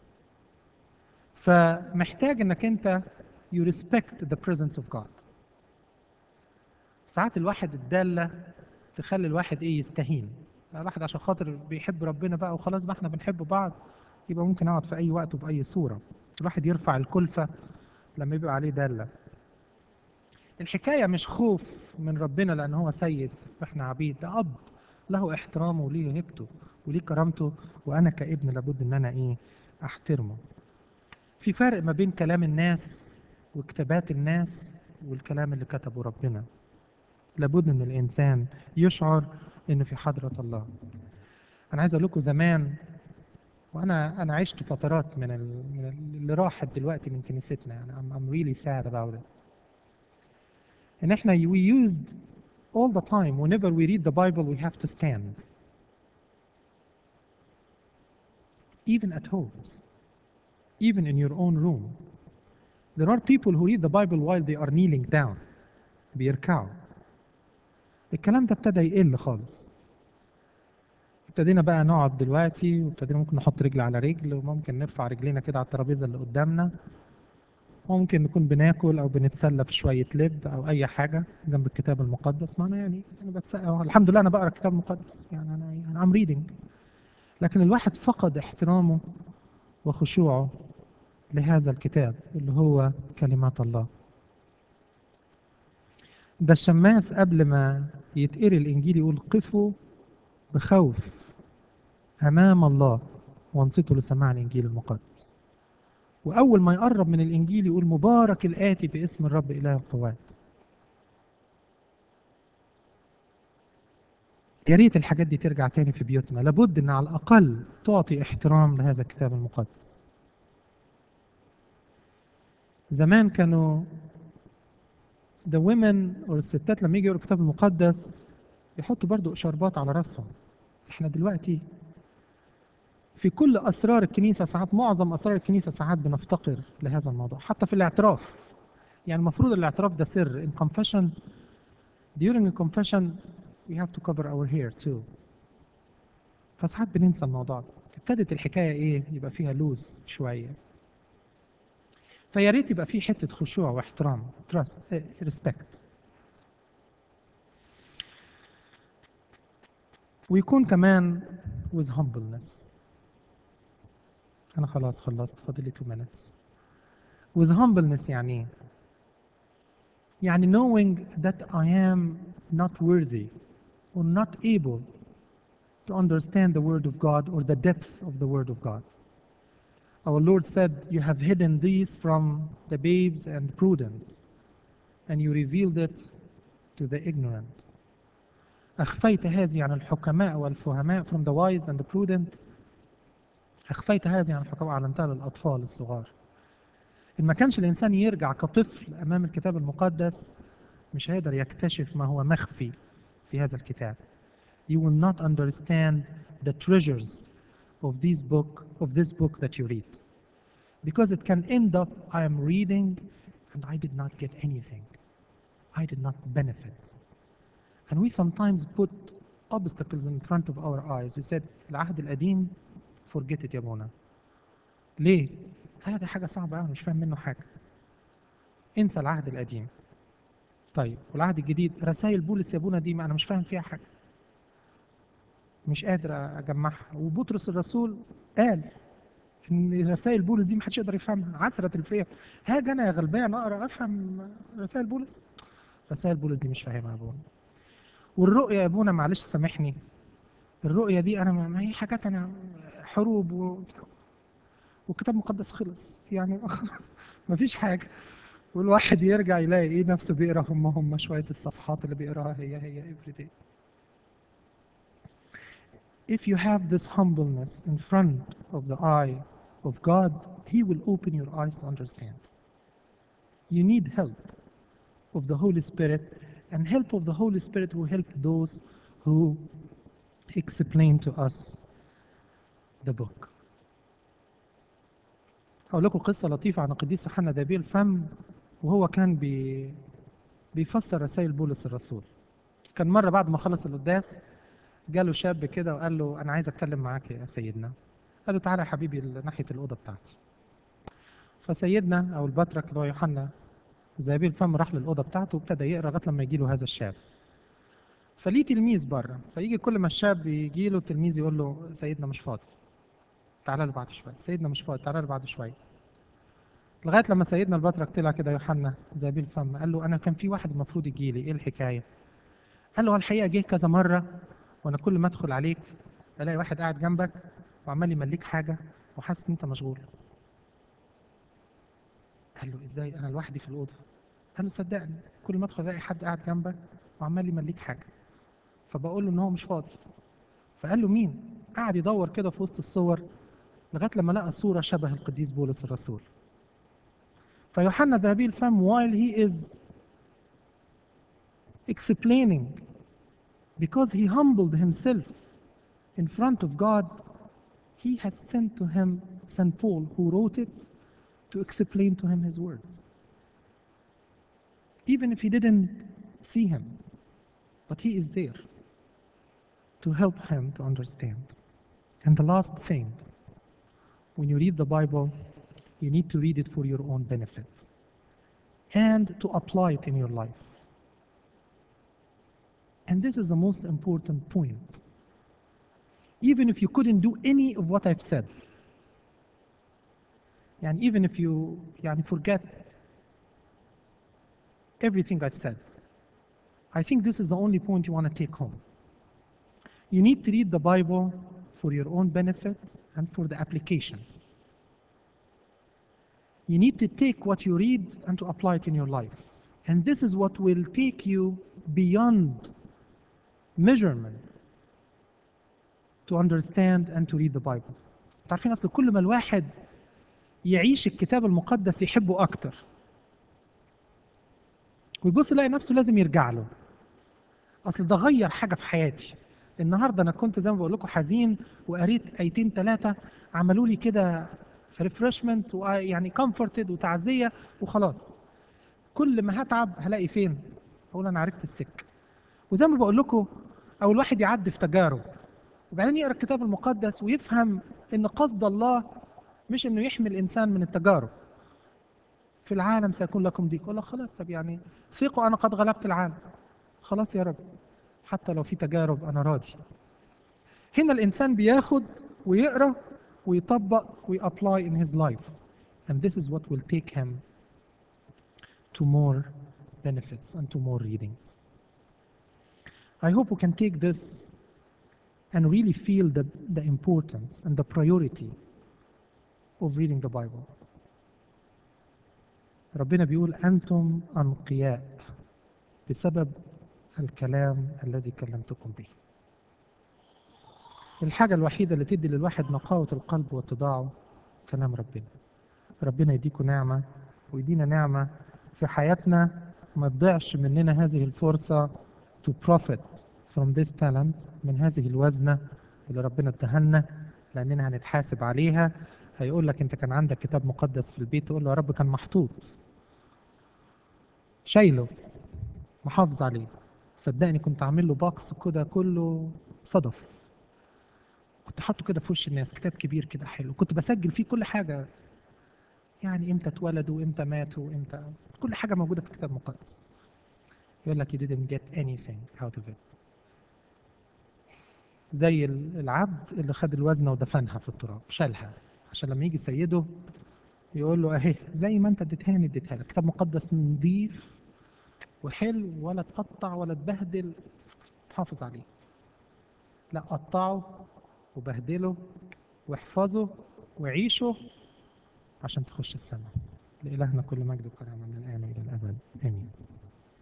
فمحتاج انك انت you respect the presence of God. ساعات الواحد الدالة تخلي الواحد ايه يستهين. الواحد عشان خاطر بيحب ربنا بقى وخلاص بقى احنا بنحب بعض، يبقى ممكن اقعد في اي وقت وبأي صورة. الواحد يرفع الكلفة لما يبقى عليه دالة. الحكاية مش خوف من ربنا لأن هو سيد واحنا عبيد، ده أب له احترامه وليه هيبته وليه كرامته، وأنا كابن لابد إن أنا إيه أحترمه. في فرق ما بين كلام الناس وكتابات الناس والكلام اللي كتبه ربنا. لابد إن الإنسان يشعر إنه في حضرة الله. أنا عايز أقول لكم زمان، وأنا عشت فترات من اللي راحت دلوقتي من كنيستنا، يعني I'm really sad about it. إن إحنا we used all the time whenever we read the Bible we have to stand. Even at homes, even in your own room. There are people who read the Bible while they are kneeling down. بيركعوا. الكلام ده ابتدى يقل خالص. ابتدينا بقى نقعد دلوقتي، وابتدينا ممكن نحط رجل على رجل، وممكن نرفع رجلينا كده على الترابيزه اللي قدامنا. ممكن نكون بناكل او بنتسلى في شويه لب او اي حاجه جنب الكتاب المقدس. ما انا يعني انا بتسأل الحمد لله انا بقرا الكتاب المقدس، يعني انا I'm reading. لكن الواحد فقد احترامه وخشوعه لهذا الكتاب اللي هو كلمات الله. ده الشماس قبل ما يتقري الإنجيل يقول قفوا بخوف أمام الله وانصتوا لسماع الإنجيل المقدس. وأول ما يقرب من الإنجيل يقول مبارك الآتي باسم الرب إله القوات. يا ريت الحاجات دي ترجع تاني في بيوتنا. لابد إن على الأقل تعطي احترام لهذا الكتاب المقدس. زمان كانوا the women أو الستات لما يجوا يقروا الكتاب المقدس يحطوا برضو شربات على راسهم. احنا دلوقتي في كل أسرار الكنيسة ساعات، معظم أسرار الكنيسة ساعات بنفتقر لهذا الموضوع. حتى في الاعتراف، يعني المفروض الاعتراف ده سر. in confession, during a confession we have to cover our hair too. فساعات بننسى الموضوع ده. ابتدت الحكاية ايه يبقى فيها لوس شوية. فيا ريت يبقى في حتة خشوع واحترام trust respect. ويكون كمان with humbleness. أنا خلاص خلصت، فاضل لي 2 minutes. with humbleness يعني ايه؟ يعني knowing that I am not worthy or not able to understand the word of God or the depth of the word of God. Our Lord said, you have hidden these from the babes and prudent, and you revealed it to the ignorant. أخفيت هذه عن الحكماء والفهماء from the wise and the prudent. أخفيت هذه عن الحكماء وأعلنتها للأطفال الصغار. إن ما كانش الإنسان يرجع كطفل أمام الكتاب المقدس مش هيقدر يكتشف ما هو مخفي في هذا الكتاب. You will not understand the treasures of this book that you read. Because it can end up, I am reading and I did not get anything. I did not benefit. And we sometimes put obstacles in front of our eyes. We said, العهد القديم forget it يا ابونا. ليه؟ هذا حاجة صعبة أوي مش فاهم منه حاجة. انسى العهد القديم. طيب والعهد الجديد رسائل بولس يا ابونا دي ما أنا مش فاهم فيها حاجة. مش قادر أجمعها. وبطرس الرسول قال ان رسائل بولس دي محدش يقدر يفهمها، عسرة الفهم. هاجي انا يا غلبان اقرا افهم رسائل بولس؟ رسائل بولس دي مش فاهمها يا ابونا. والرؤيا يا ابونا معلش سامحني، الرؤيا دي انا ما هي حاجات انا حروب والكتاب المقدس خلص يعني ما فيش حاجه. والواحد يرجع يلاقي ايه نفسه بيقرا هم شويه الصفحات اللي بيقراها هي every day. If you have this humbleness in front of the eye of God, He will open your eyes to understand. You need help of the Holy Spirit, and help of the Holy Spirit will help those who explain to us the book. أقول لكم قصة لطيفة عن القديس يوحنا ذبي الفم، وهو كان بيفسر رسائل بولس الرسول. كان مرة بعد ما خلص القداس جاله شاب كده وقال له أنا عايز أتكلم معاك يا سيدنا. قال له تعالى يا حبيبي ناحية الأوضة بتاعتي. فسيدنا أو البطرك اللي هو يوحنا ذهبي الفم راح للأوضة بتاعته وابتدى يقرأ لغاية لما يجي له هذا الشاب. فليه تلميذ بره، فيجي كل ما الشاب يجي له التلميذ يقول له سيدنا مش فاضي، تعالى له بعد شوية، سيدنا مش فاضي، تعالى له بعد شوية. لغاية لما سيدنا البطرك طلع كده يوحنا ذهبي الفم قال له أنا كان في واحد المفروض يجي لي، إيه الحكاية؟ قال له الحقيقة جه كذا مرة وأنا كل ما أدخل عليك ألاقي واحد قاعد جنبك وعمال يمليك حاجة وحاسس إن أنت مشغول. قال له إزاي أنا لوحدي في الأوضة؟ قال له صدقني كل ما أدخل ألاقي حد قاعد جنبك وعمال يمليك حاجة، فبقول له إن هو مش فاضي. فقال له مين؟ قعد يدور كده في وسط الصور لغاية لما لقى صورة شبه القديس بولس الرسول. فيوحنا ذهبي الفم while he is explaining, because he humbled himself in front of God, he has sent to him St. Paul, who wrote it, to explain to him his words. Even if he didn't see him, but he is there to help him to understand. And the last thing, when you read the Bible, you need to read it for your own benefit and to apply it in your life. And this is the most important point. Even if you couldn't do any of what I've said, and even if you forget everything I've said, I think this is the only point you want to take home. You need to read the Bible for your own benefit and for the application. You need to take what you read and to apply it in your life. And this is what will take you beyond measurement to understand and to read the Bible. تعرفين أصل كل ما الواحد يعيش الكتاب المقدس يحبه أكتر ويبص يلاقي نفسه لازم يرجع له. أصل ده غير حاجة في حياتي. النهارده أنا كنت زي ما بقول لكم حزين وقريت آيتين ثلاثة عملوا لي كده ريفرشمنت ويعني كومفورتد وتعزية وخلاص. كل ما هتعب هلاقي فين؟ أقول أنا عرفت السكة. وزي ما بقول لكم أو الواحد يعدي في تجارب وبعدين يقرأ الكتاب المقدس ويفهم إن قصد الله مش إنه يحمي الإنسان من التجارب. في العالم سيكون لكم ضيق، ولا خلاص طب يعني ثقوا أنا قد غلبت العالم. خلاص يا رب حتى لو في تجارب أنا راضي. هنا الإنسان بياخد ويقرأ ويطبق ويapply in his life, and this is what will take him to more benefits and to more readings. I hope we can take this and really feel the importance and the priority of reading the Bible. ربنا بيقول أنتم أنقياء بسبب الكلام الذي كلمتكم به. الحاجة الوحيدة اللي تدي للواحد نقاوة القلب واتضاعه كلام ربنا. ربنا يديكم نعمة ويدينا نعمة في حياتنا ما تضيعش مننا هذه الفرصة to profit from this talent، من هذه الوزنة اللي ربنا ادهلنا، لأننا هنتحاسب عليها. هيقول لك أنت كان عندك كتاب مقدس في البيت، تقول له يا رب كان محطوط شايله محافظ عليه، صدقني كنت عامل له باكس كده كله صدف، كنت حاطه كده في وش الناس، كتاب كبير كده حلو، كنت بسجل فيه كل حاجة، يعني امتى اتولدوا امتى ماتوا امتى، كل حاجة موجودة في الكتاب المقدس. يقول لك you didn't get anything out of it. زي العبد اللي خد الوزنة ودفنها في التراب، شالها عشان لما يجي سيده يقول له اهي زي ما انت اديتها لي اديتها لك، كتاب مقدس نظيف وحلو ولا تقطع ولا تبهدل، حافظ عليه. لا قطعه وبهدله واحفظه وعيشه عشان تخش السماء. لإلهنا كل مجد وكرامة من الآن وإلى الأبد آمين.